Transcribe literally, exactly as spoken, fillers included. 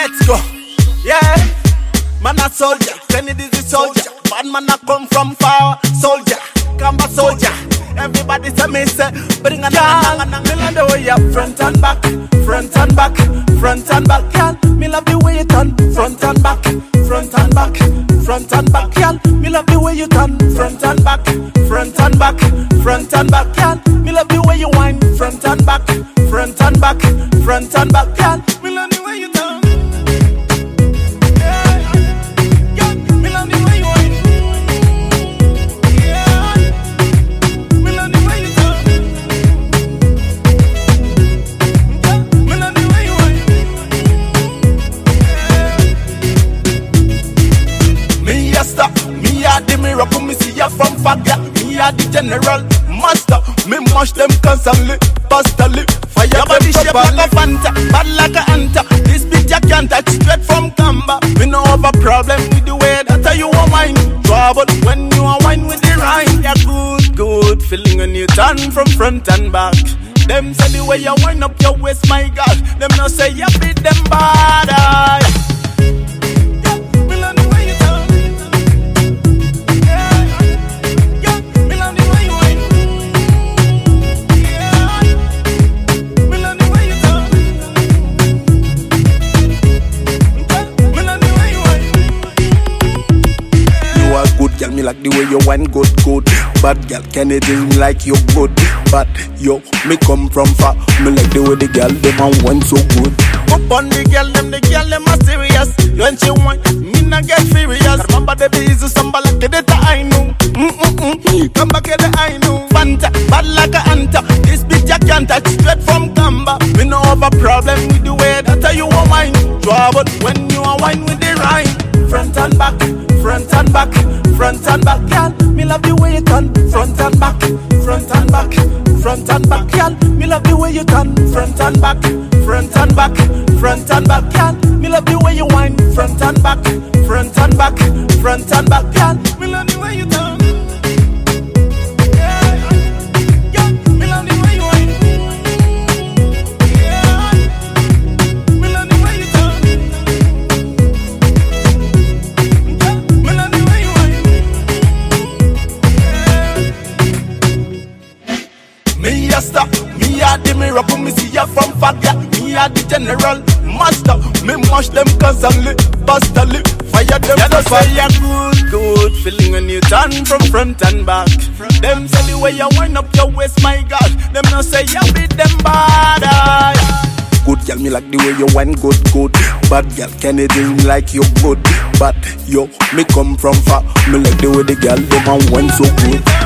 Let's go. Yeah. Man a soldier, Kennedy's a soldier. Bad man a come from far, soldier, Kamba soldier. Everybody say me say, bring a nang nang. Me love the way you front and back, front and back, front and back, girl. Me love the way you turn, front and back, front and back, front and back, girl. Me love the way you turn, front and back, front and back, front and back, girl. Me love the way you whine, front and back, front and back, front and back, girl. Me love the way you turn. From Fagga, me a the general master. Me mash them constantly, constantly. Fire your body shape like a Fanta, bad like a Anta. This bitch I can't touch straight from Kamba. We no have a problem with the way that you are wine. Trouble when you are wine with the rhyme. Yeah, good, good feeling when you turn from front and back. Them say the way you wind up your waist, my God. Them no say you beat them bad. Aye. Girl, me like the way you wine good, good. Bad girl, Kennedy me like you good. But yo, me come from far. Me like the way the girl them and wine so good. Up on the girl, them the girl them are serious. When she wine, me not get furious. Remember the bees who samba like the data I know. Mm mm mm. Come back here the I know. Fanta, bad like a Anta. This bitch I can't touch straight from Kamba. Me no have a problem with the way that you are wine. Trouble when you are wine with the rhyme. Front and back, front and back, front and back, girl. Me love the way you turn, front and back, front and back, front and back, girl. Me love the way you turn, front and back, front and back, front and back, girl. Me love the way you whine, front and back, front and back, front and back, girl. Me love the way you turn. Me a the miracle, me see ya from Fagga. Me a the general master. Me mash them constantly, constantly. Fire them yeah, so fire good, good feeling when you turn from front and back. Them say the way you wind up your waist, my God. Them no say you beat them bad. Aye. Good girl, me like the way you wine good, good. Bad girl, Kennedy me like you good. But yo, me come from far. Me like the way the girl them and wine so good.